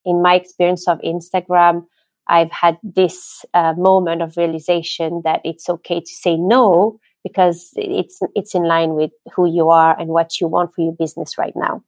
in my experience of Instagram, I've had this moment of realization that it's okay to say no, because it's in line with who you are and what you want for your business right now.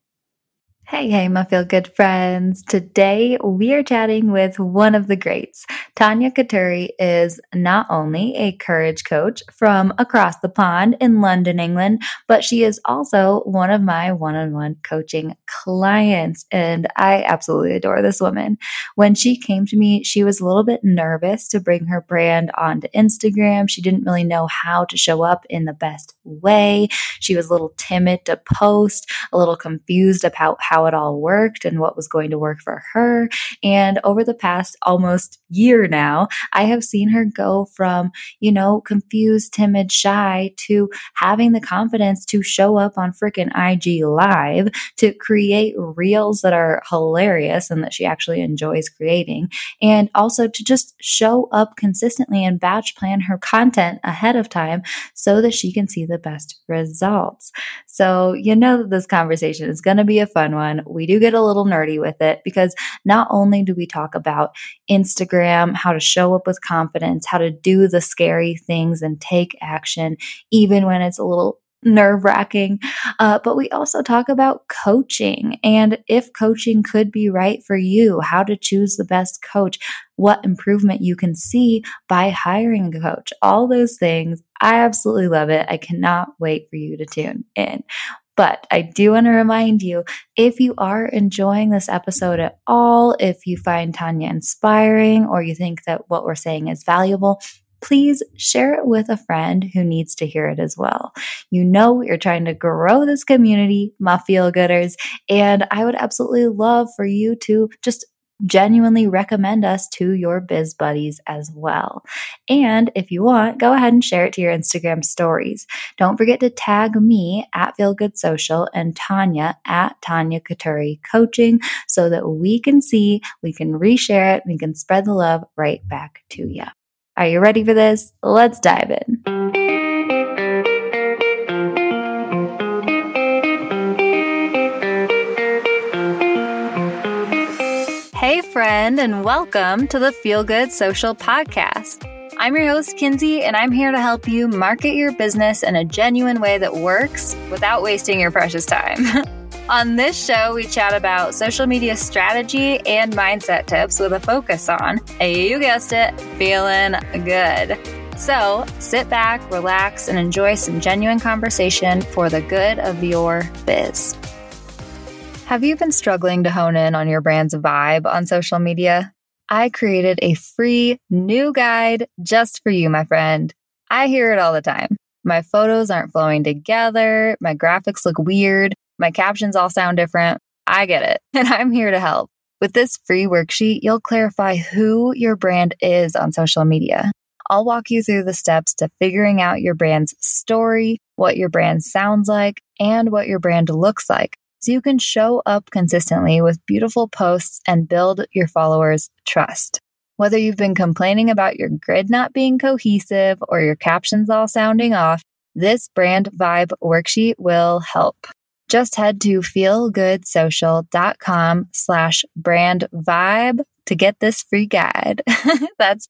Hey, my feel good friends. Today we are chatting with one of the greats. Tanya Katuri is not only a courage coach from across the pond in London, England, but she is also one of my one-on-one coaching clients. And I absolutely adore this woman. When she came to me, she was a little bit nervous to bring her brand onto Instagram. She didn't really know how to show up in the best way. She was a little timid to post, a little confused about how it all worked and what was going to work for her. And over the past almost year now, I have seen her go from, confused, timid, shy to having the confidence to show up on freaking IG Live, to create reels that are hilarious and that she actually enjoys creating, and also to just show up consistently and batch plan her content ahead of time so that she can see the best results. So that this conversation is going to be a fun one. We do get a little nerdy with it because not only do we talk about Instagram, how to show up with confidence, how to do the scary things and take action, even when it's a little nerve-wracking, but we also talk about coaching and if coaching could be right for you, how to choose the best coach, what improvement you can see by hiring a coach, all those things. I absolutely love it. I cannot wait for you to tune in. But I do want to remind you, if you are enjoying this episode at all, if you find Tanya inspiring or you think that what we're saying is valuable, please share it with a friend who needs to hear it as well. You're trying to grow this community, my feel-gooders, and I would absolutely love for you to just genuinely recommend us to your biz buddies as well. And if you want, go ahead and share it to your Instagram stories. Don't forget to tag me at FeelGoodSocial and Tanya at Tanya Katuri Coaching so that we can see, we can reshare it, we can spread the love right back to you. Are you ready for this? Let's dive in. Hey, friend, and welcome to the Feel Good Social Podcast. I'm your host, Kinsey, and I'm here to help you market your business in a genuine way that works without wasting your precious time. On this show, we chat about social media strategy and mindset tips with a focus on, you guessed it, feeling good. So sit back, relax, and enjoy some genuine conversation for the good of your biz. Have you been struggling to hone in on your brand's vibe on social media? I created a free new guide just for you, my friend. I hear it all the time. My photos aren't flowing together. My graphics look weird. My captions all sound different. I get it, and I'm here to help. With this free worksheet, you'll clarify who your brand is on social media. I'll walk you through the steps to figuring out your brand's story, what your brand sounds like, and what your brand looks like, so you can show up consistently with beautiful posts and build your followers' trust. Whether you've been complaining about your grid not being cohesive or your captions all sounding off, this brand vibe worksheet will help. Just head to feelgoodsocial.com/brand vibe to get this free guide. That's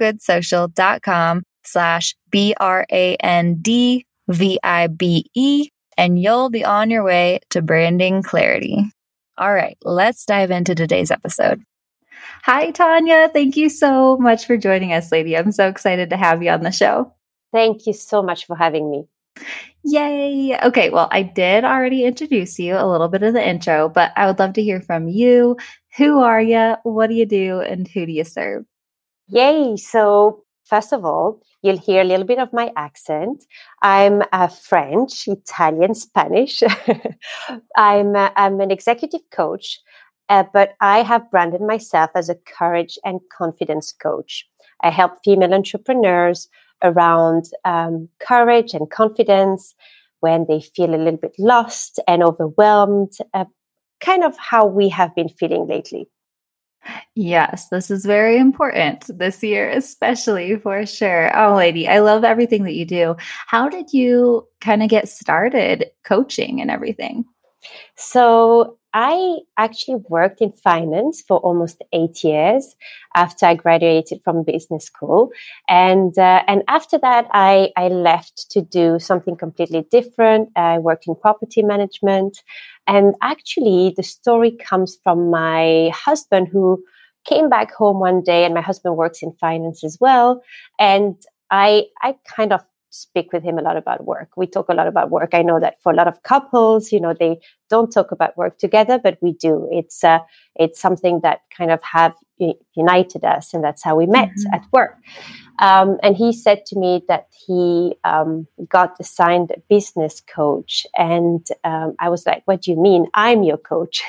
feelgoodsocial.com/BRANDVIBE, and you'll be on your way to branding clarity. All right, let's dive into today's episode. Hi, Tanya. Thank you so much for joining us, lady. I'm so excited to have you on the show. Thank you so much for having me. Yay. Okay, well, I did already introduce you, a little bit of the intro, but I would love to hear from you. Who are you? What do you do? And who do you serve? Yay. So first of all, you'll hear a little bit of my accent. I'm French, Italian, Spanish. I'm an executive coach, but I have branded myself as a courage and confidence coach. I help female entrepreneurs around courage and confidence when they feel a little bit lost and overwhelmed, kind of how we have been feeling lately. Yes, this is very important this year, especially for sure. Oh, lady, I love everything that you do. How did you kind of get started coaching and everything? So I actually worked in finance for almost 8 years after I graduated from business school, and after that I left to do something completely different. I worked in property management, and actually the story comes from my husband who came back home one day, and my husband works in finance as well, and I kind of speak with him a lot about work. We talk a lot about work. I know that for a lot of couples, they don't talk about work together, but we do. It's something that kind of have united us, and that's how we met Mhm. at work. And he said to me that he got assigned a business coach, and I was like, "What do you mean? I'm your coach?"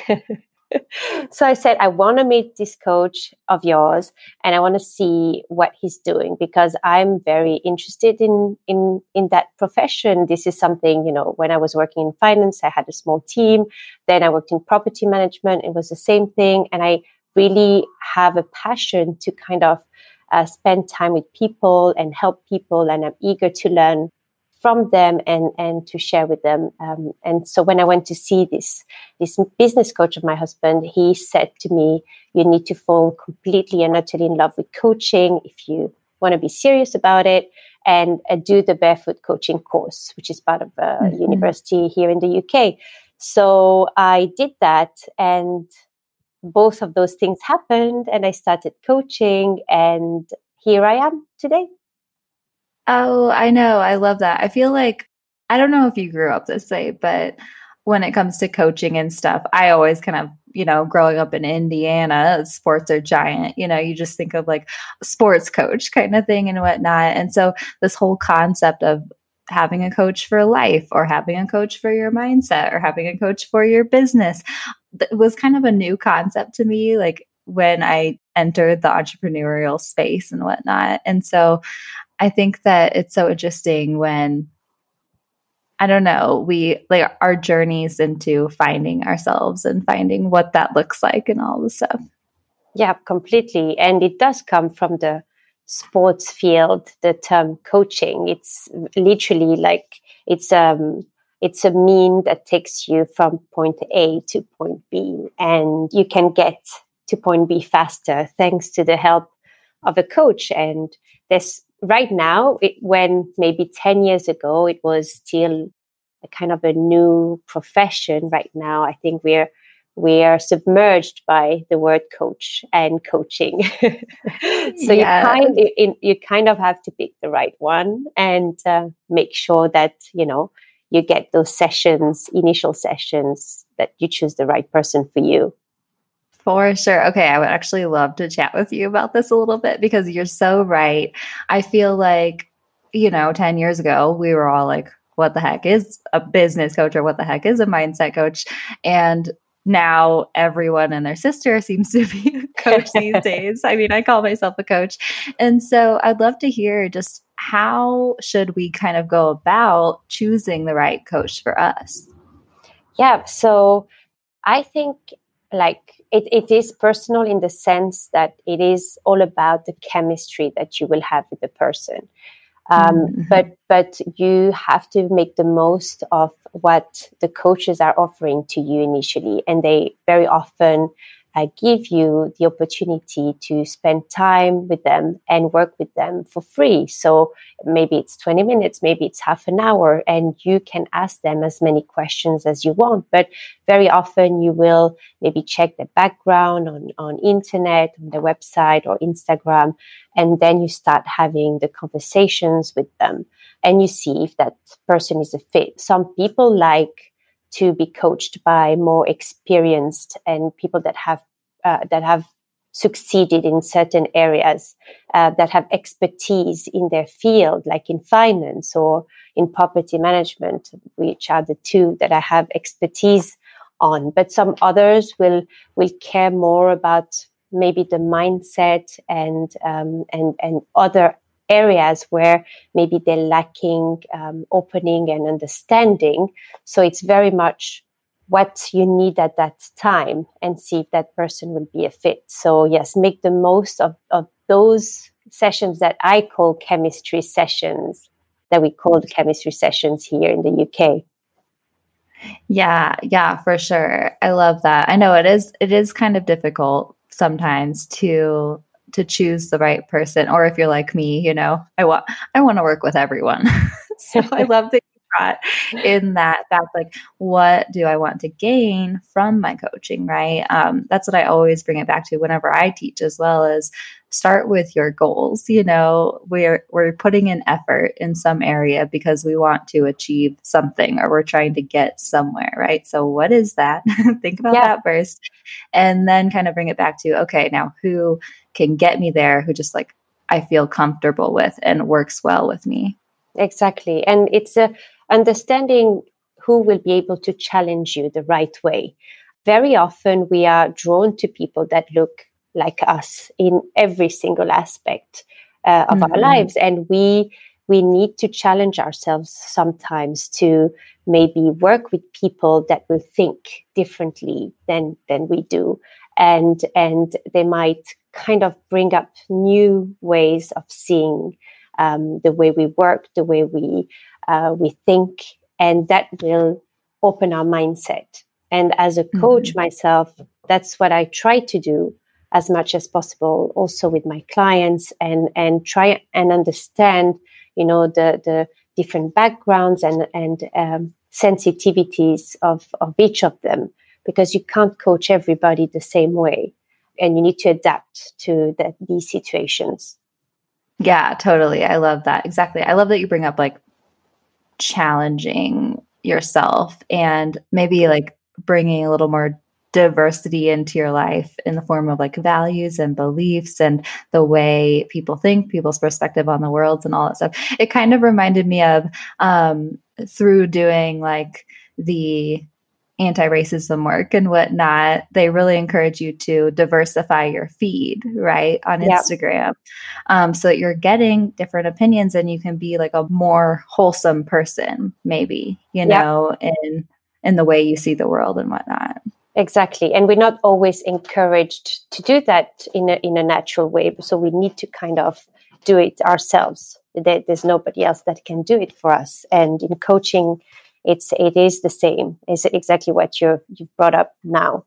So I said, I want to meet this coach of yours, and I want to see what he's doing, because I'm very interested in that profession. This is something, when I was working in finance, I had a small team. Then I worked in property management. It was the same thing. And I really have a passion to kind of spend time with people and help people. And I'm eager to learn from them and to share with them. And so when I went to see this business coach of my husband, he said to me, "You need to fall completely and utterly in love with coaching if you want to be serious about it, and do the Barefoot Coaching course, which is part of a Mhm. university here in the UK." So I did that, and both of those things happened, and I started coaching, and here I am today. Oh, I know. I love that. I feel like, I don't know if you grew up this way, but when it comes to coaching and stuff, I always kind of, growing up in Indiana, sports are giant. You just think of like sports coach kind of thing and whatnot. And so this whole concept of having a coach for life, or having a coach for your mindset, or having a coach for your business was kind of a new concept to me, like when I entered the entrepreneurial space and whatnot. And so I think that it's so interesting when, I don't know, we like our journeys into finding ourselves and finding what that looks like and all the stuff. Yeah, completely. And it does come from the sports field, the term coaching. It's literally like it's a mean that takes you from point A to point B, and you can get to point B faster thanks to the help of a coach. And this right now, when maybe 10 years ago it was still a kind of a new profession, right now I think we are submerged by the word coach and coaching. So Yes. you kind of have to pick the right one, and make sure that you get those sessions, initial sessions, that you choose the right person for you. For sure. Okay, I would actually love to chat with you about this a little bit because you're so right. I feel like, 10 years ago, we were all like, what the heck is a business coach, or what the heck is a mindset coach? And now everyone and their sister seems to be a coach these days. I mean, I call myself a coach. And so I'd love to hear just how should we kind of go about choosing the right coach for us? Yeah, so I think, like, it is personal in the sense that it is all about the chemistry that you will have with the person. Mhm. But you have to make the most of what the coaches are offering to you initially, and they very often give you the opportunity to spend time with them and work with them for free. So maybe it's 20 minutes, maybe it's half an hour, and you can ask them as many questions as you want. But very often you will maybe check the background on internet, on their website or Instagram, and then you start having the conversations with them, and you see if that person is a fit. Some people like to be coached by more experienced and people that have succeeded in certain areas, that have expertise in their field, like in finance or in property management, which are the two that I have expertise on. But some others will care more about maybe the mindset and other areas where maybe they're lacking opening and understanding. So it's very much what you need at that time, and see if that person will be a fit. So yes, make the most of those sessions that I call chemistry sessions, that we call chemistry sessions here in the UK. Yeah, for sure. I love that. I know it is kind of difficult sometimes to choose the right person, or if you're like me, I want to work with everyone. So I love that you brought in that like, what do I want to gain from my coaching, right? That's what I always bring it back to whenever I teach as well, as start with your goals. We're putting in effort in some area because we want to achieve something, or we're trying to get somewhere, right? So what is that? Think about Yeah, that first, and then kind of bring it back to, okay, now who can get me there, who just like I feel comfortable with and works well with me. exactly. And it's understanding who will be able to challenge you the right way. Very often we are drawn to people that look like us in every single aspect of our Mm-hmm. lives, and we need to challenge ourselves sometimes to maybe work with people that will think differently than we do, and they might kind of bring up new ways of seeing the way we work, the way we think, and that will open our mindset. And as a Mm-hmm. coach myself, that's what I try to do as much as possible, also with my clients, and try and understand, the different backgrounds and sensitivities of each of them, because you can't coach everybody the same way, and you need to adapt to these situations. Yeah, totally. I love that. Exactly. I love that you bring up like challenging yourself and maybe like bringing a little more diversity into your life in the form of like values and beliefs and the way people think, people's perspective on the world and all that stuff. It kind of reminded me of through doing like the anti-racism work and whatnot, they really encourage you to diversify your feed, right, on Yeah. Instagram, so that you're getting different opinions and you can be like a more wholesome person, maybe, Yeah. in the way you see the world and whatnot. Exactly. And we're not always encouraged to do that in a natural way. So we need to kind of do it ourselves. There's nobody else that can do it for us. And in coaching, it is the same. It's exactly what you've brought up now.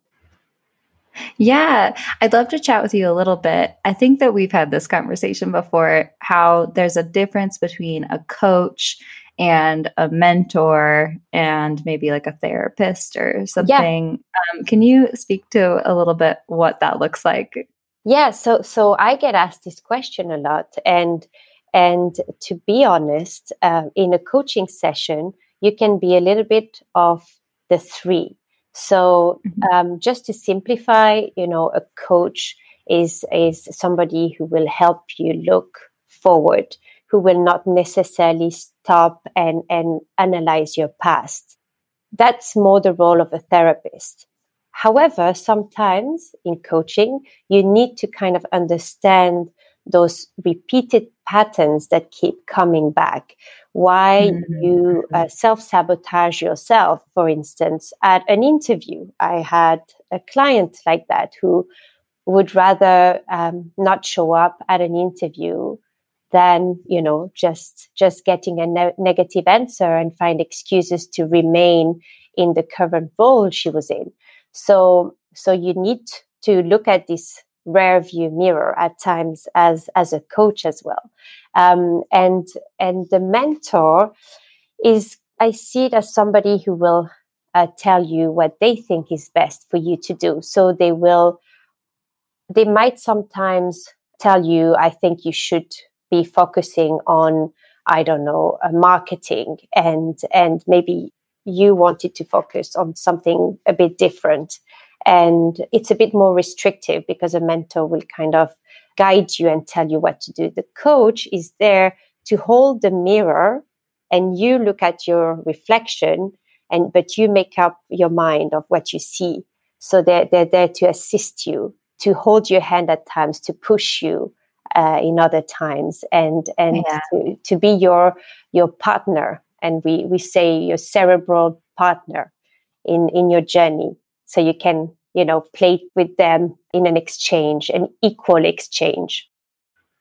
Yeah, I'd love to chat with you a little bit. I think that we've had this conversation before, how there's a difference between a coach and a mentor and maybe like a therapist or Yeah. something. Can you speak to a little bit what that looks like? Yeah. So I get asked this question a lot, and to be honest, in a coaching session, you can be a little bit of the three. So Mhm. just to simplify, a coach is somebody who will help you look forward, who will not necessarily stop and analyze your past. That's more the role of a therapist. However, sometimes in coaching, you need to kind of understand those repeated patterns that keep coming back. Why Mhm. you self sabotage yourself, for instance, at an interview. I had a client like that who would rather not show up at an interview than just getting a negative answer and find excuses to remain in the current role she was in. So you need to look at this rear view mirror at times as a coach as well. And the mentor is, I see it as somebody who will tell you what they think is best for you to do. So they might sometimes tell you, I think you should be focusing on, I don't know, marketing, and maybe you wanted to focus on something a bit different. And it's a bit more restrictive because a mentor will kind of guide you and tell you what to do. The coach is there to hold the mirror, and you look at your reflection, but you make up your mind of what you see. So they're there to assist you, to hold your hand at times, to push you in other times, and Yeah. to be your partner. And we say your cerebral partner in your journey, so you can play with them in an exchange, an equal exchange.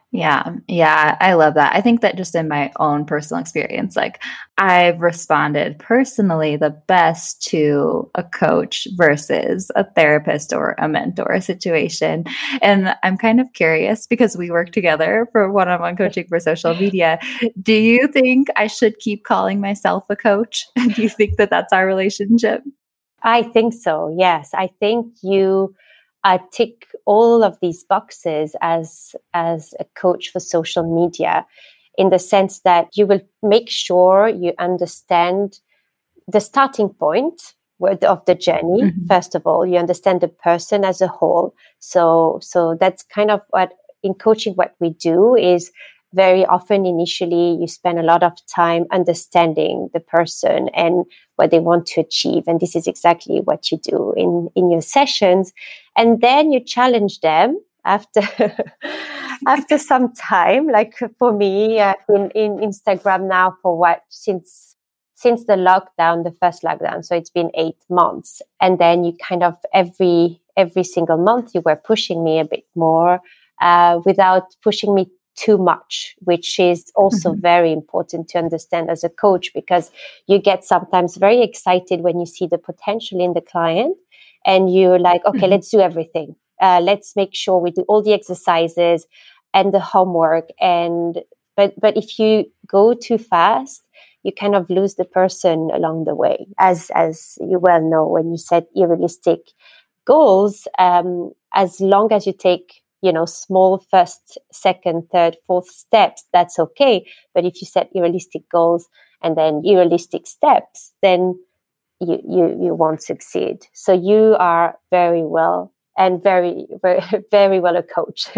Yeah. Yeah. I love that. I think that just in my own personal experience, like I've responded personally the best to a coach versus a therapist or a mentor situation. And I'm kind of curious because we work together for one on one coaching for social media. Do you think I should keep calling myself a coach? Do you think that that's our relationship? I think so. Yes, I think you tick all of these boxes as a coach for social media, in the sense that you will make sure you understand the starting point of the journey. Mhm. First of all, you understand the person as a whole. So that's kind of what in coaching what we do is very often initially you spend a lot of time understanding the person and what they want to achieve, and this is exactly what you do in your sessions, and then you challenge them after after some time. Like for me, in Instagram now for what since the lockdown, the first lockdown. So it's been 8 months. And then you kind of every single month you were pushing me a bit more without pushing me too much, which is also Mhm. very important to understand as a coach, because you get sometimes very excited when you see the potential in the client and you're like, okay, Mhm. let's do everything. Let's make sure we do all the exercises and the homework. But if you go too fast, you kind of lose the person along the way. As you well know, when you set unrealistic goals, as long as you take small first, second, third, fourth steps, that's okay. But if you set unrealistic goals and then unrealistic steps, then you won't succeed. So you are very well and very very very well a coach.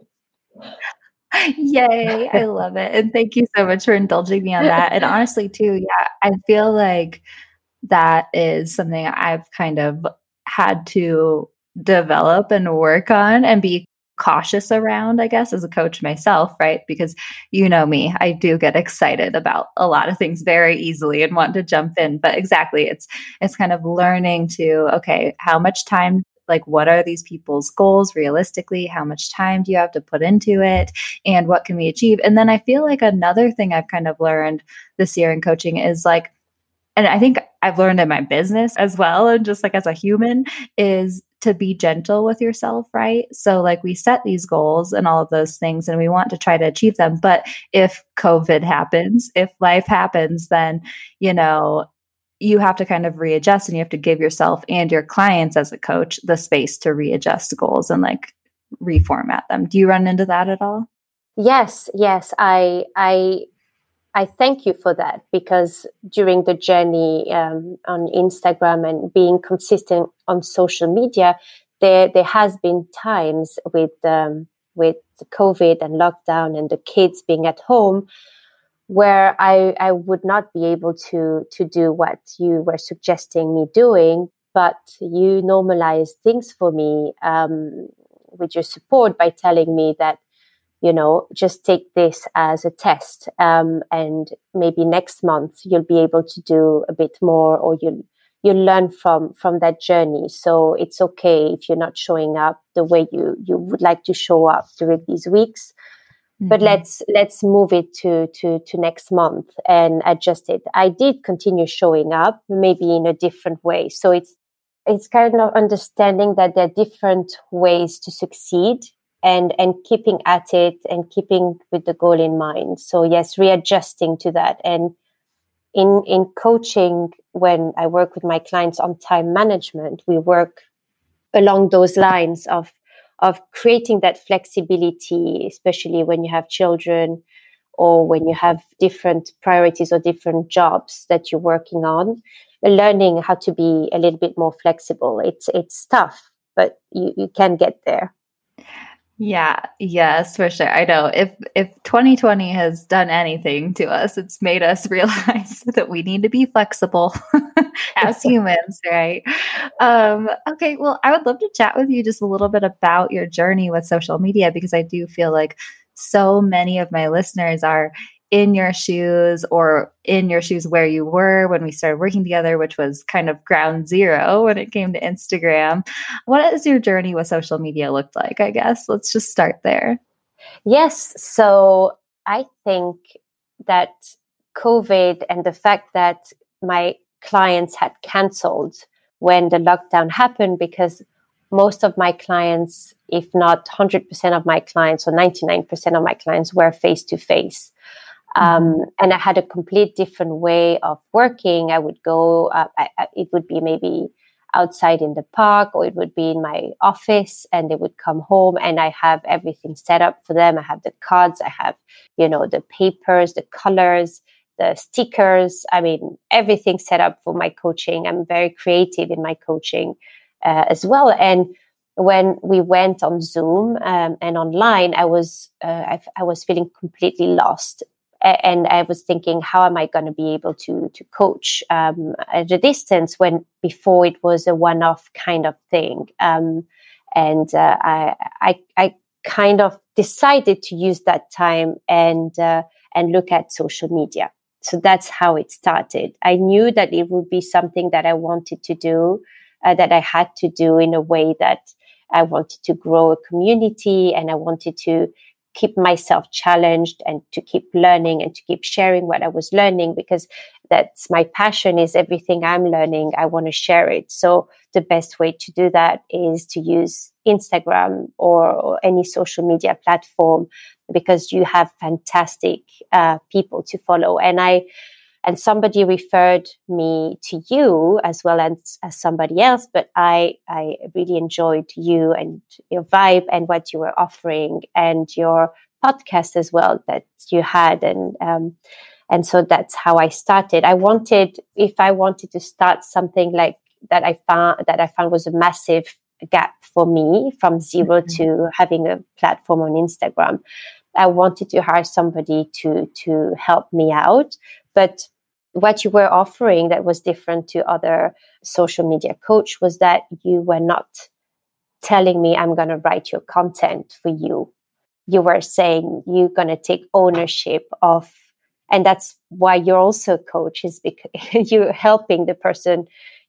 Yay, I love it, and thank you so much for indulging me on that, and honestly too, yeah, I feel like that is something I've kind of had to develop and work on and be cautious around, I guess, as a coach myself, right? Because you know me, I do get excited about a lot of things very easily and want to jump in. But exactly, it's kind of learning to, okay, how much time, like what are these people's goals realistically? How much time do you have to put into it? And what can we achieve? And then I feel like another thing I've kind of learned this year in coaching is like, and I think I've learned in my business as well, and just like as a human, is to be gentle with yourself, right? So, like, we set these goals and all of those things, and we want to try to achieve them. But if COVID happens, if life happens, then, you know, you have to kind of readjust and you have to give yourself and your clients as a coach the space to readjust goals and like reformat them. Do you run into that at all? Yes, I thank you for that, because during the journey on Instagram and being consistent on social media, there has been times with COVID and lockdown and the kids being at home where I would not be able to do what you were suggesting me doing, but you normalized things for me with your support by telling me that just take this as a test, and maybe next month you'll be able to do a bit more, or you'll learn from that journey. So it's okay if you're not showing up the way you would like to show up during these weeks, but Mhm. let's move it to next month and adjust it. I did continue showing up, maybe in a different way. So it's kind of understanding that there are different ways to succeed, and keeping at it and keeping with the goal in mind. So yes, readjusting to that. And in coaching, when I work with my clients on time management, we work along those lines of creating that flexibility, especially when you have children or when you have different priorities or different jobs that you're working on. Learning how to be a little bit more flexible. It's tough, but you can get there. Yeah, yes, for sure. I know if 2020 has done anything to us, it's made us realize that we need to be flexible as humans, right? Okay, well, I would love to chat with you just a little bit about your journey with social media because I do feel like so many of my listeners are in your shoes or in your shoes where you were when we started working together, which was kind of ground zero when it came to Instagram. What has your journey with social media looked like? I guess let's just start there. Yes. So I think that COVID and the fact that my clients had cancelled when the lockdown happened, because most of my clients, if not 100% of my clients or 99% of my clients, were face to face. And I had a complete different way of working. I would go, it would be maybe outside in the park, or it would be in my office, and they would come home and I have everything set up for them. I have the cards, I have, the papers, the colors, the stickers. I mean, everything set up for my coaching. I'm very creative in my coaching as well. And when we went on Zoom and online, I was feeling completely lost. And I was thinking, how am I going to be able to coach at a distance when before it was a one-off kind of thing? I kind of decided to use that time and look at social media. So that's how it started. I knew that it would be something that I wanted to do, that I had to do in a way that I wanted to grow a community, and I wanted to keep myself challenged and to keep learning and to keep sharing what I was learning, because that's my passion. Is everything I'm learning, I want to share it. So the best way to do that is to use Instagram or any social media platform, because you have fantastic people to follow. And somebody referred me to you as well as somebody else, but I really enjoyed you and your vibe and what you were offering, and your podcast as well that you had. And so that's how I started. If I wanted to start something like that, I found was a massive gap for me from zero to having a platform on Instagram. I wanted to hire somebody to help me out. But what you were offering that was different to other social media coach was that you were not telling me, I'm going to write your content for you. You were saying you're going to take ownership of, and that's why you're also a coach, is because you're helping the person,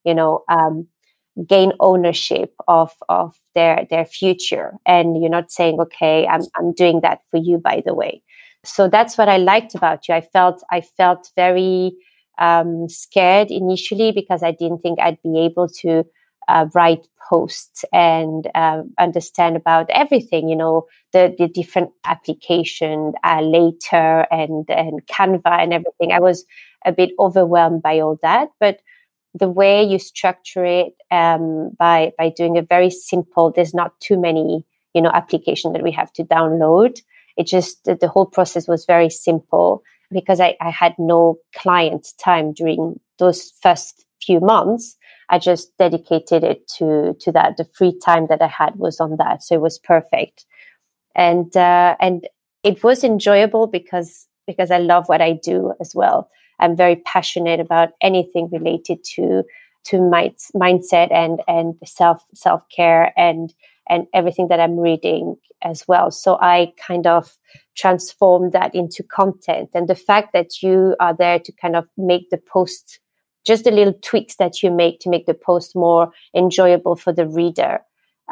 gain ownership of their future. And you're not saying, okay, I'm doing that for you, by the way. So that's what I liked about you. I felt very scared initially, because I didn't think I'd be able to write posts and understand about everything, the different application later and Canva and everything. I was a bit overwhelmed by all that, but the way you structure it by doing a very simple, there's not too many, application that we have to download. It just, the whole process was very simple, because I had no client time during those first few months. I just dedicated it to that. The free time that I had was on that. So it was perfect. And it was enjoyable because I love what I do as well. I'm very passionate about anything related to mindset and self-care and everything that I'm reading as well. So I kind of transformed that into content. And the fact that you are there to kind of make the post, just the little tweaks that you make to make the post more enjoyable for the reader,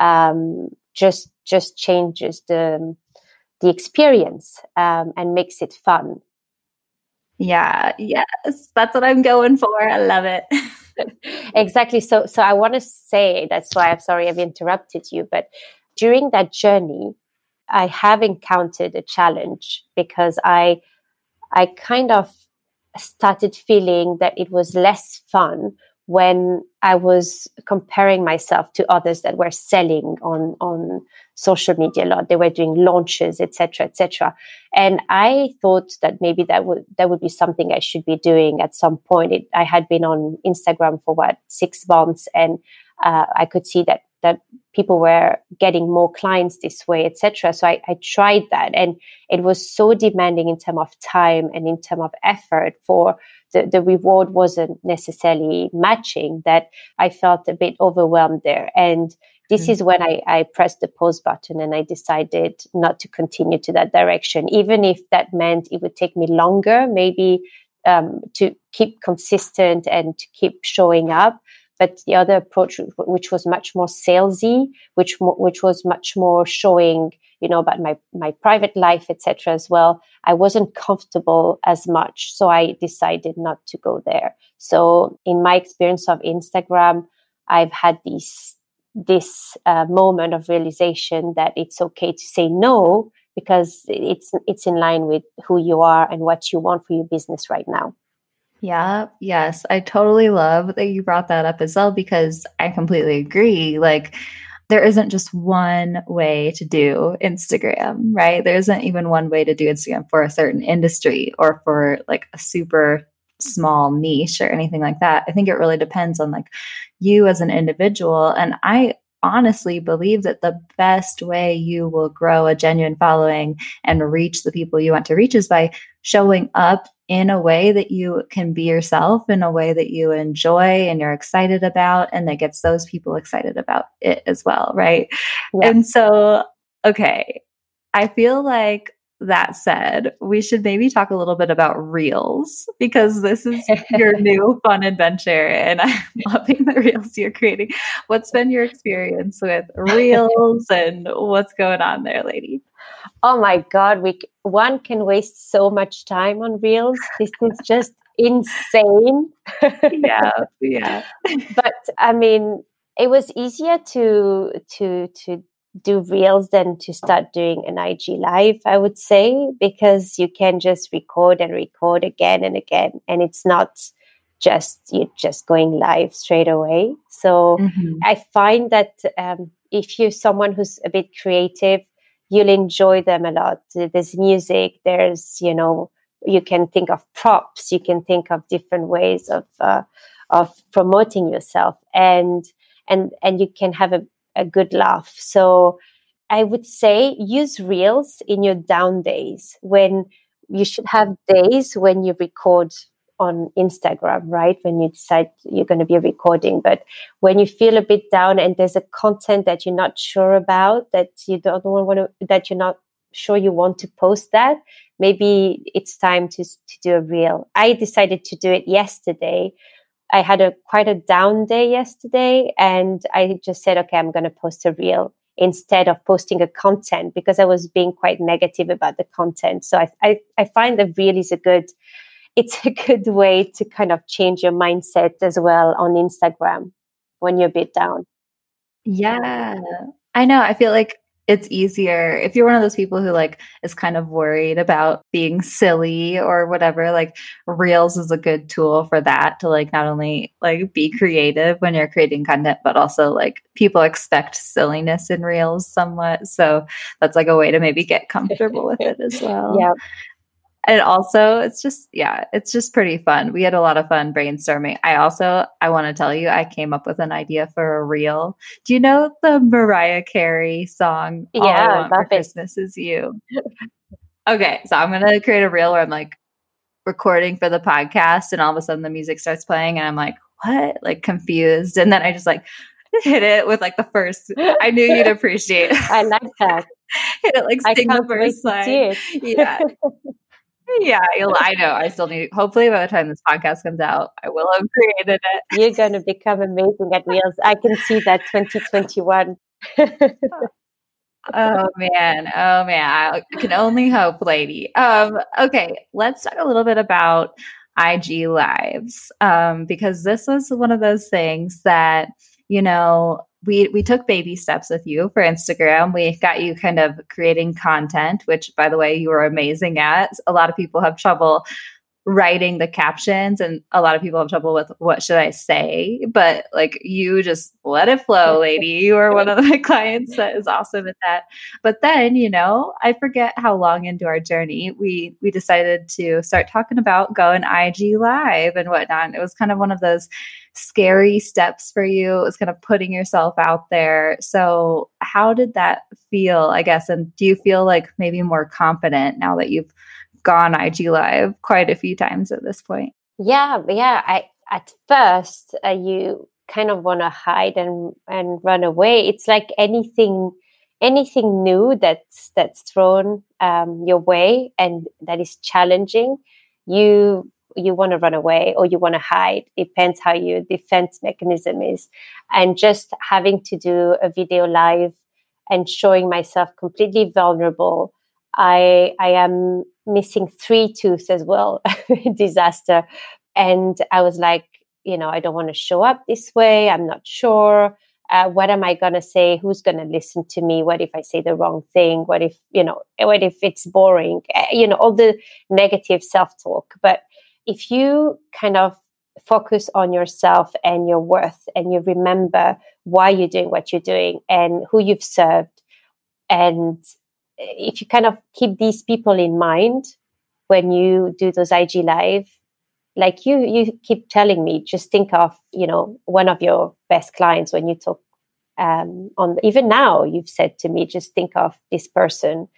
just changes the experience and makes it fun. Yeah, yes, that's what I'm going for. I love it. Exactly. So I want to say, that's why I'm sorry I've interrupted you, but during that journey, I have encountered a challenge, because I kind of started feeling that it was less fun when I was comparing myself to others that were selling on social media a lot. They were doing launches, etc., etc. And I thought that maybe that would be something I should be doing at some point. I had been on Instagram for 6 months, and I could see that people were getting more clients this way, etc. So I tried that, and it was so demanding in terms of time and in terms of effort. For the reward wasn't necessarily matching, that I felt a bit overwhelmed there. And this is when I pressed the pause button, and I decided not to continue to that direction, even if that meant it would take me longer, maybe to keep consistent and to keep showing up. But the other approach, which was much more salesy, which was much more showing about my private life, etc. as well, I wasn't comfortable as much. So I decided not to go there. So in my experience of Instagram, I've had this moment of realization that it's okay to say no, because it's in line with who you are and what you want for your business right now. Yeah, yes. I totally love that you brought that up as well, because I completely agree. Like, there isn't just one way to do Instagram, right? There isn't even one way to do Instagram for a certain industry or for like a super small niche or anything like that. I think it really depends on like you as an individual. And I honestly believe that the best way you will grow a genuine following and reach the people you want to reach is by showing up in a way that you can be yourself, in a way that you enjoy and you're excited about, and that gets those people excited about it as well, right? Yeah. And so, okay, I feel like that said, we should maybe talk a little bit about Reels, because this is your new fun adventure and I'm loving the Reels you're creating. What's been your experience with Reels and what's going on there, lady? Oh my God, one can waste so much time on Reels. This is just insane. Yeah. But I mean, it was easier to do Reels than to start doing an IG live, I would say, because you can just record and record again and again, and it's not you're just going live straight away. So I find that if you're someone who's a bit creative, you'll enjoy them a lot. There's music, there's, you can think of props, you can think of different ways of promoting yourself, and you can have a good laugh. So I would say use Reels in your down days, when you should have days when you record on Instagram, right? When you decide you're going to be recording. But when you feel a bit down and there's a content that you're not sure about, that you don't want to, that you're not sure you want to post that, maybe it's time to do a reel. I decided to do it yesterday. I had quite a down day yesterday, and I just said, okay, I'm going to post a reel instead of posting a content, because I was being quite negative about the content. So I find the reel is it's a good way to kind of change your mindset as well on Instagram when you're a bit down. Yeah, I know. I feel like it's easier if you're one of those people who like is kind of worried about being silly or whatever. Like, Reels is a good tool for that, to like not only like be creative when you're creating content, but also like people expect silliness in Reels somewhat. So that's like a way to maybe get comfortable with it as well. Yeah. And also, it's just pretty fun. We had a lot of fun brainstorming. I want to tell you, I came up with an idea for a reel. Do you know the Mariah Carey song, All I Want for Christmas Is You? Okay, so I'm going to create a reel where I'm like recording for the podcast, and all of a sudden the music starts playing and I'm like, what? Like confused. And then I just like hit it with like the first, I knew you'd appreciate. I like that. Hit it like sing the first line. Yeah. Yeah, I know. I still need, hopefully by the time this podcast comes out, I will have created it. You're going to become amazing at Reels. I can see that 2021. Oh man. I can only hope, lady. Okay, let's talk a little bit about IG lives. Because this was one of those things that, we took baby steps with you for Instagram. We got you kind of creating content, which, by the way, you were amazing at. A lot of people have trouble writing the captions, and a lot of people have trouble with what should I say, but like you just let it flow, lady. You are one of my clients that is awesome at that. But then, I forget how long into our journey we decided to start talking about going IG live and whatnot. It was kind of one of those scary steps for you. It was kind of putting yourself out there. So how did that feel, I guess? And do you feel like maybe more confident now that you've gone IG live quite a few times at this point? Yeah. At first, you kind of want to hide and run away. It's like anything new that's thrown your way and that is challenging. You want to run away or you want to hide. Depends how your defense mechanism is. And just having to do a video live and showing myself completely vulnerable. I am missing 3 tooth as well, disaster. And I was like, I don't want to show up this way. I'm not sure. What am I going to say? Who's going to listen to me? What if I say the wrong thing? What if it's boring? All the negative self-talk. But if you kind of focus on yourself and your worth, and you remember why you're doing what you're doing and who you've served, and if you kind of keep these people in mind when you do those IG Live, like you keep telling me, just think of, one of your best clients when you talk even now, you've said to me, just think of this person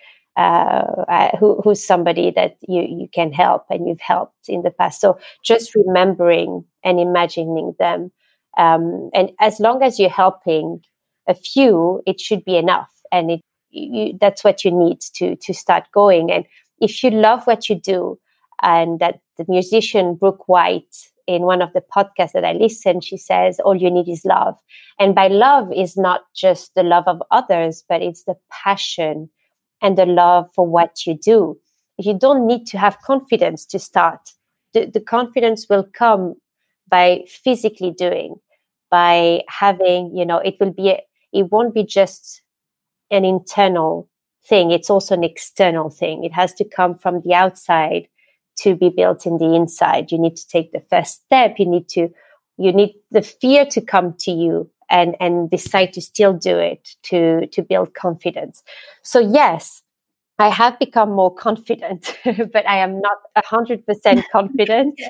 who's somebody that you can help and you've helped in the past. So just remembering and imagining them. And as long as you're helping a few, it should be enough. And that's what you need to start going. And if you love what you do, and that the musician Brooke White, in one of the podcasts that I listen, she says, all you need is love. And by love is not just the love of others, but it's the passion and the love for what you do. You don't need to have confidence to start. The confidence will come by physically doing, by having, it won't be just an internal thing. It's also an external thing. It has to come from the outside to be built in the inside. You need to take the first step. You need the fear to come to you and decide to still do it to build confidence. So yes, I have become more confident, but I am not 100% confident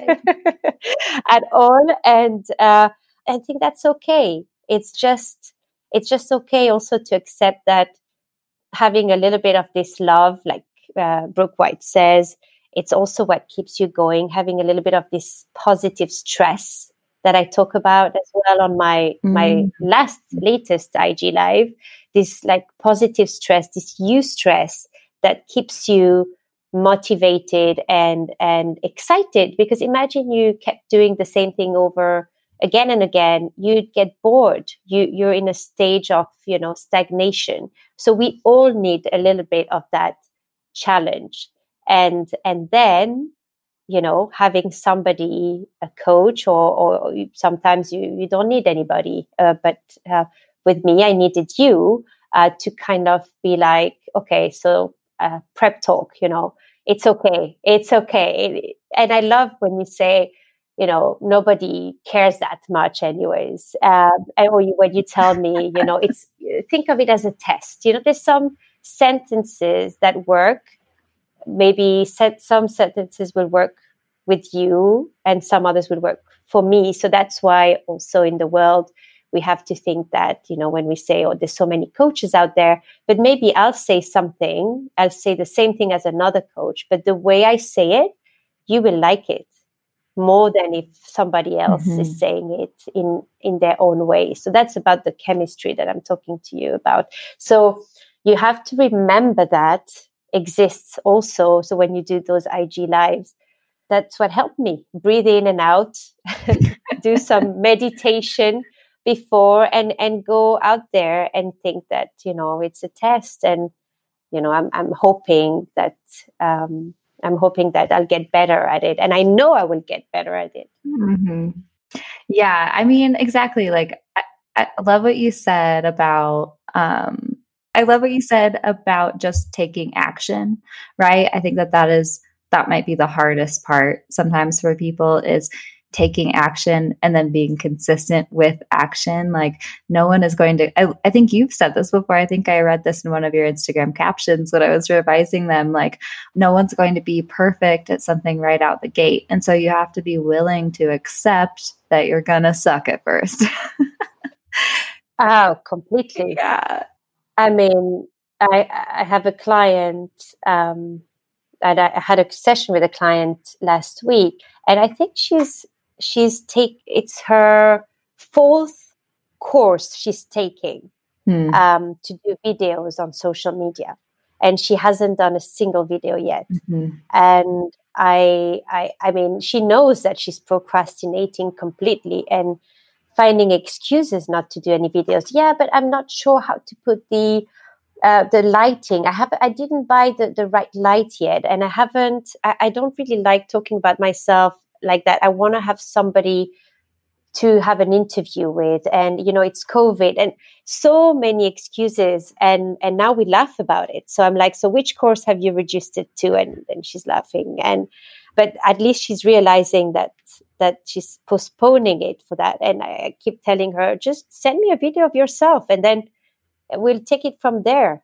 at all. And I think that's okay. It's just okay also to accept that having a little bit of this love, like Brooke White says, it's also what keeps you going, having a little bit of this positive stress that I talk about as well on my latest IG Live, this like positive stress, this eustress that keeps you motivated and excited. Because imagine you kept doing the same thing over again and again, you'd get bored. You're in a stage of, stagnation. So we all need a little bit of that challenge. And then, having somebody, a coach, or sometimes you don't need anybody. But with me, I needed you to kind of be like, okay, so prep talk, it's okay. It's okay. And I love when you say, nobody cares that much anyways. When you tell me, think of it as a test. There's some sentences that work. Maybe some sentences will work with you and some others will work for me. So that's why also in the world, we have to think that, when we say, oh, there's so many coaches out there, but maybe I'll say the same thing as another coach, but the way I say it, you will like it more than if somebody else is saying it in their own way. So that's about the chemistry that I'm talking to you about. So you have to remember that exists also. So when you do those IG Lives, that's what helped me breathe in and out, do some meditation before and go out there and think that, it's a test. And, I'm hoping that, I'll get better at it. And I know I will get better at it. Mm-hmm. Yeah. I mean, exactly. Like, I love what you said about, just taking action, right? I think that might be the hardest part sometimes for people, is taking action and then being consistent with action. Like, no one is going to, I think you've said this before. I think I read this in one of your Instagram captions when I was revising them. Like, no one's going to be perfect at something right out the gate. And so you have to be willing to accept that you're going to suck at first. Oh, completely. Yeah. I mean, I have a client, and I had a session with a client last week, and I think it's her 4th course she's taking to do videos on social media, and she hasn't done a single video yet. And I mean, she knows that she's procrastinating completely and finding excuses not to do any videos. Yeah, but I'm not sure how to put the the lighting. I didn't buy the right light yet, and I don't really like talking about myself like that. I want to have somebody to have an interview with, and it's COVID and so many excuses, and now we laugh about it. So I'm like, so which course have you registered to? And she's laughing, but at least she's realizing that she's postponing it for that. And I keep telling her, just send me a video of yourself, and then we'll take it from there.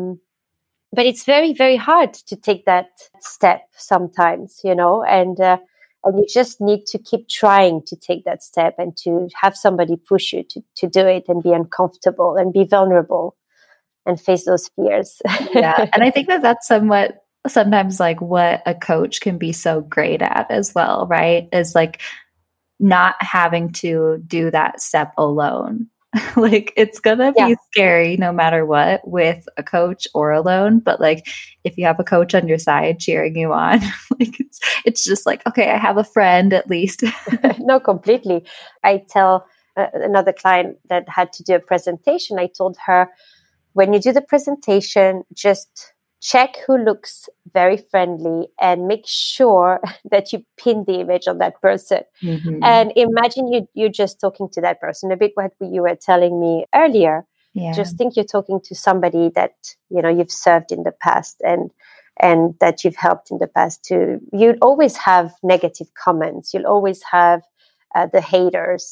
But it's very, very hard to take that step sometimes, and you just need to keep trying to take that step and to have somebody push you to do it and be uncomfortable and be vulnerable and face those fears. Yeah. And I think that's sometimes like what a coach can be so great at as well, right? Is like not having to do that step alone. Like it's gonna be scary no matter what with a coach or alone, but like if you have a coach on your side cheering you on, like it's just like, okay, I have a friend at least. No, completely. I tell another client that had to do a presentation, I told her, when you do the presentation, just check who looks very friendly and make sure that you pin the image on that person. Mm-hmm. And imagine you're just talking to that person, a bit what you were telling me earlier. Yeah. Just think you're talking to somebody that, you've served in the past and that you've helped in the past. You'll always have negative comments. You'll always have the haters.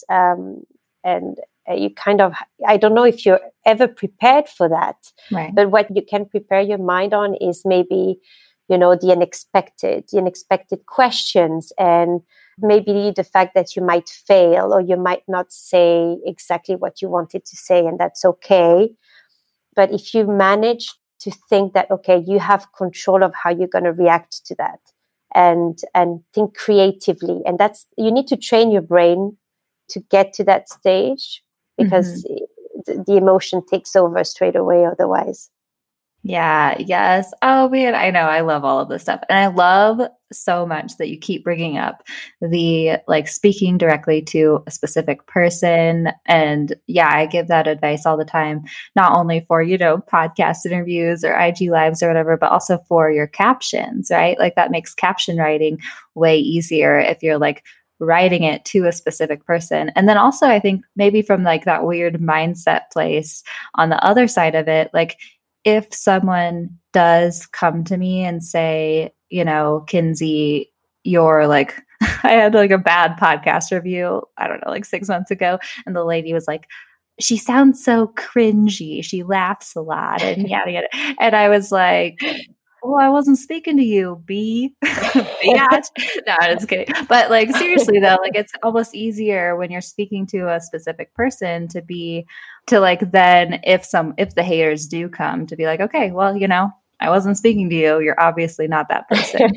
And you kind of, I don't know if you're ever prepared for that, right. But what you can prepare your mind on is maybe, the unexpected questions, and maybe the fact that you might fail or you might not say exactly what you wanted to say, and that's okay. But if you manage to think that, okay, you have control of how you're going to react to that and think creatively, and you need to train your brain to get to that stage, because the emotion takes over straight away otherwise. Yeah. Yes. Oh man, I know. I love all of this stuff. And I love so much that you keep bringing up the like speaking directly to a specific person. And yeah, I give that advice all the time, not only for, podcast interviews or IG lives or whatever, but also for your captions, right? Like that makes caption writing way easier if you're like writing it to a specific person. And then also I think maybe from like that weird mindset place on the other side of it, like if someone does come to me and say, Kinsey, you're like, I had like a bad podcast review, I don't know, like 6 months ago. And the lady was like, she sounds so cringy. She laughs a lot and yada, yada. And I was like, well, I wasn't speaking to you, B. Biatch. No, I'm just kidding. But like seriously though, like it's almost easier when you're speaking to a specific person to like then if the haters do come to be like, okay, well, I wasn't speaking to you. You're obviously not that person.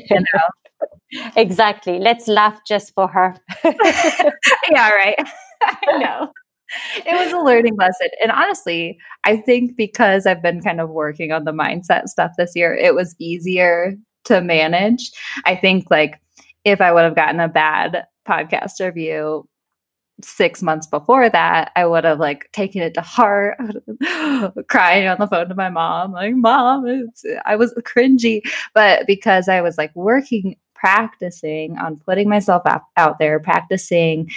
Exactly. Let's laugh just for her. Yeah, right. I know. It was a learning lesson. And honestly, I think because I've been kind of working on the mindset stuff this year, it was easier to manage. I think like if I would have gotten a bad podcast review 6 months before that, I would have like taken it to heart, crying on the phone to my mom, like, Mom, I was cringy. But because I was like practicing on putting myself out there, practicing,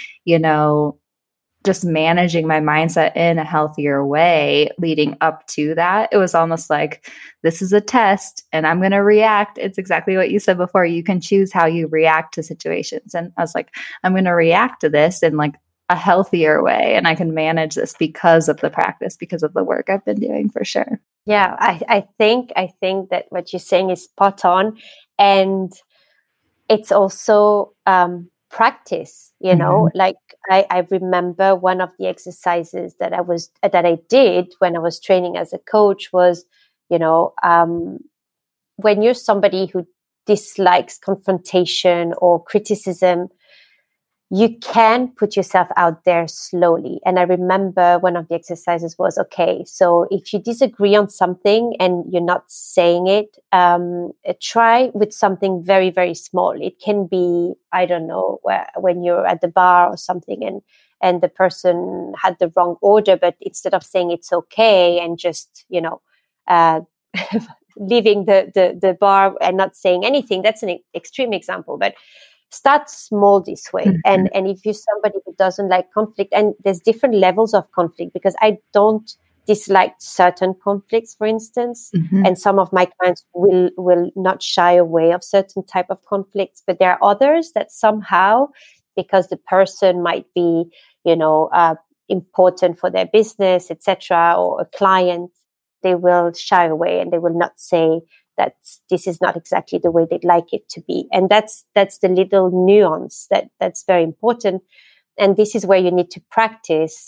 just managing my mindset in a healthier way leading up to that, it was almost like, this is a test and I'm going to react. It's exactly what you said before. You can choose how you react to situations. And I was like, I'm going to react to this in like a healthier way. And I can manage this because of the practice, because of the work I've been doing for sure. Yeah, I think that what you're saying is spot on. And it's also, practice, like I remember one of the exercises that I did when I was training as a coach was, when you're somebody who dislikes confrontation or criticism, you can put yourself out there slowly. And I remember one of the exercises was, okay, so if you disagree on something and you're not saying it, try with something very, very small. It can be, I don't know, when you're at the bar or something and the person had the wrong order, but instead of saying it's okay and just, leaving the bar and not saying anything. That's an extreme example, but start small this way. And if you're somebody who doesn't like conflict, and there's different levels of conflict, because I don't dislike certain conflicts, for instance, and some of my clients will not shy away of certain type of conflicts, but there are others that somehow, because the person might be, important for their business, etc., or a client, they will shy away and they will not say that this is not exactly the way they'd like it to be. And that's the little nuance that's very important. And this is where you need to practice,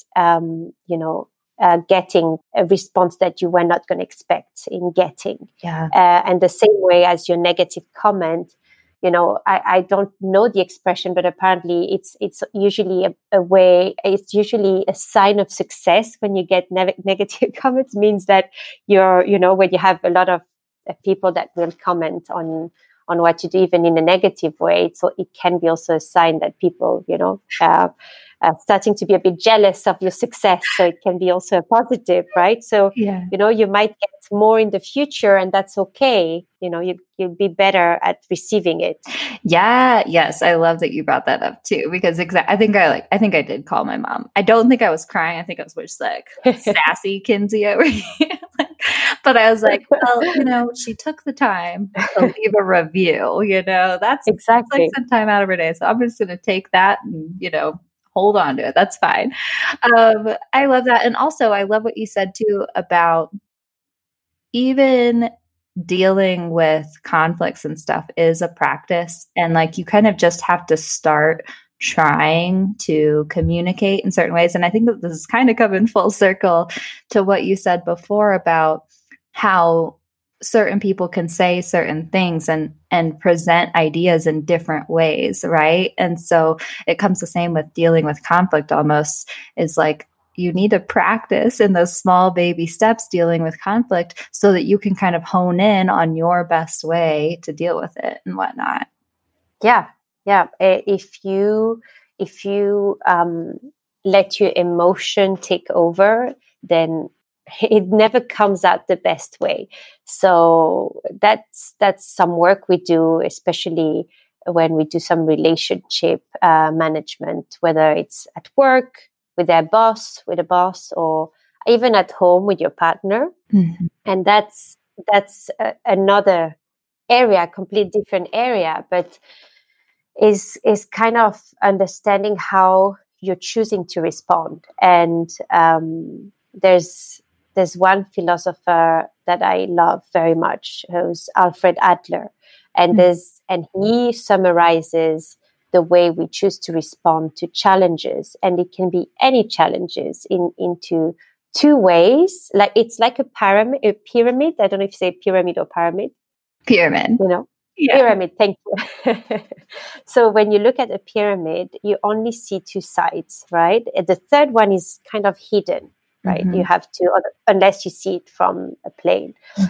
getting a response that you were not going to expect in getting. Yeah. And the same way as your negative comment, I don't know the expression, but apparently it's usually a way, it's usually a sign of success when you get negative comments, means that when you have a lot of people that will comment on what you do, even in a negative way, so it can be also a sign that people, starting to be a bit jealous of your success. So it can be also a positive, right? So, you might get more in the future, and that's okay. You'll be better at receiving it. Yeah. Yes. I love that you brought that up too, because I think I did call my mom. I don't think I was crying. I think I was just like sassy Kinsey over here. But I was like, well, she took the time to leave a review, that's exactly like some time out of her day. So I'm just going to take that and, hold on to it. That's fine. I love that. And also I love what you said too about even dealing with conflicts and stuff is a practice. And like, you kind of just have to start trying to communicate in certain ways. And I think that this is kind of coming full circle to what you said before about how certain people can say certain things and present ideas in different ways, right? And so it comes the same with dealing with conflict almost, is like, you need to practice in those small baby steps dealing with conflict so that you can kind of hone in on your best way to deal with it and whatnot. Yeah. If you let your emotion take over, then it never comes out the best way. So that's some work we do, especially when we do some relationship management, whether it's at work with a boss, or even at home with your partner. And that's another area, complete different area, but is kind of understanding how you're choosing to respond. And there's one philosopher that I love very much, who's Alfred Adler, and he summarizes the way we choose to respond to challenges, and it can be any challenges into two ways. Like, it's like a pyramid. I don't know if you say pyramid or pyramid. Pyramid. Yeah. Pyramid. Thank you. So when you look at a pyramid, you only see two sides, right? The third one is kind of hidden, right? You have to, unless you see it from a plane.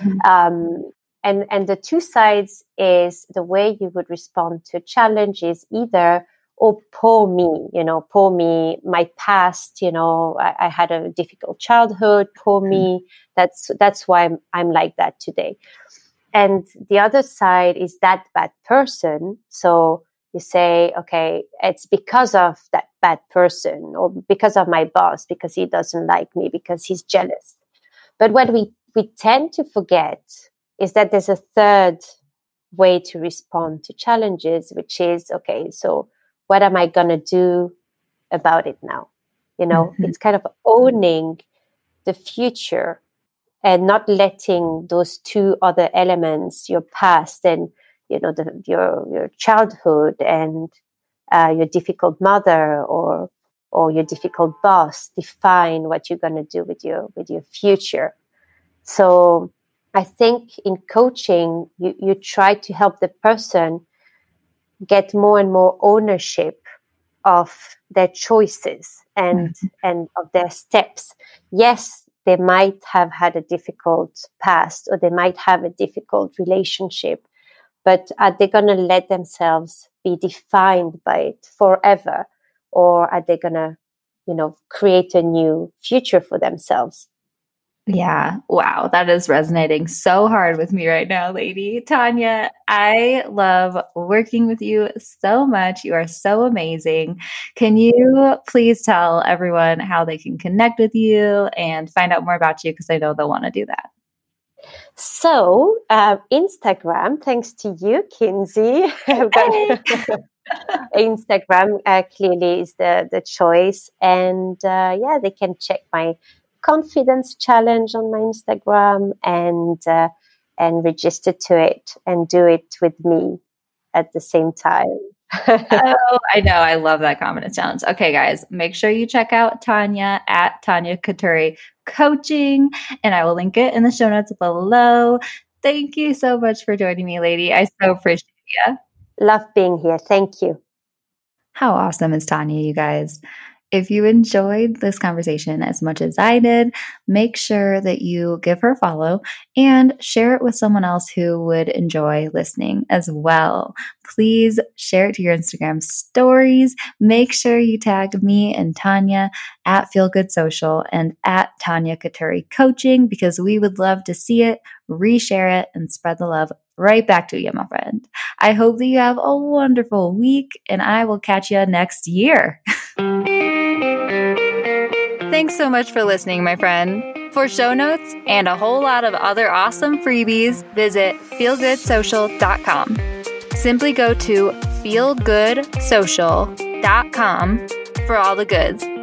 And the two sides is the way you would respond to a challenge is either, oh, poor me, my past, I had a difficult childhood, poor me. That's why I'm like that today. And the other side is that bad person. So you say, okay, it's because of that bad person, or because of my boss, because he doesn't like me, because he's jealous. But what we tend to forget is that there's a third way to respond to challenges, which is, okay, so what am I going to do about it now? It's kind of owning the future and not letting those two other elements, your past and your childhood and your difficult mother or your difficult boss, define what you're going to do with your future. So I think in coaching, you try to help the person get more and more ownership of their choices and of their steps. Yes, they might have had a difficult past, or they might have a difficult relationship, but are they going to let themselves be defined by it forever? Or are they going to, create a new future for themselves? Yeah. Wow. That is resonating so hard with me right now, lady. Tanya, I love working with you so much. You are so amazing. Can you please tell everyone how they can connect with you and find out more about you? Because I know they'll want to do that. So, Instagram, thanks to you, Kinsey. I've got Instagram clearly is the choice. And they can check my confidence challenge on my Instagram and register to it and do it with me at the same time. Oh, I know. I love that confidence challenge. Okay, guys, make sure you check out Tanya at Tanya Katuri Coaching, and I will link it in the show notes below. Thank you so much for joining me, lady. I so appreciate you. Love being here. Thank you. How awesome is Tanya, you guys? If you enjoyed this conversation as much as I did, make sure that you give her a follow and share it with someone else who would enjoy listening as well. Please share it to your Instagram stories. Make sure you tag me and Tanya at Feel Good Social and at Tanya Katuri Coaching, because we would love to see it, reshare it, and spread the love right back to you, my friend. I hope that you have a wonderful week, and I will catch you next year. Thanks so much for listening, my friend. For show notes and a whole lot of other awesome freebies, visit feelgoodsocial.com. Simply go to feelgoodsocial.com for all the goods.